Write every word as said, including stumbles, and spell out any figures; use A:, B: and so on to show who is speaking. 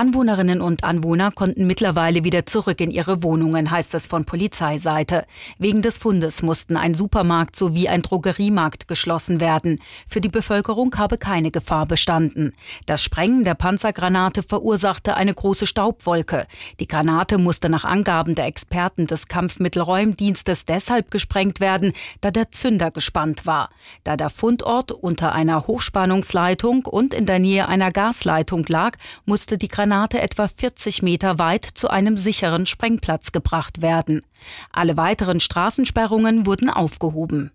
A: Anwohnerinnen und Anwohner konnten mittlerweile wieder zurück in ihre Wohnungen, heißt es von Polizeiseite. Wegen des Fundes mussten ein Supermarkt sowie ein Drogeriemarkt geschlossen werden. Für die Bevölkerung habe keine Gefahr bestanden. Das Sprengen der Panzergranate verursachte eine große Staubwolke. Die Granate musste nach Angaben der Experten des Kampfmittelräumdienstes deshalb gesprengt werden, da der Zünder gespannt war. Da der Fundort unter einer Hochspannungsleitung und in der Nähe einer Gasleitung lag, musste die Granate etwa vierzig Meter weit zu einem sicheren Sprengplatz gebracht werden. Alle weiteren Straßensperrungen wurden aufgehoben.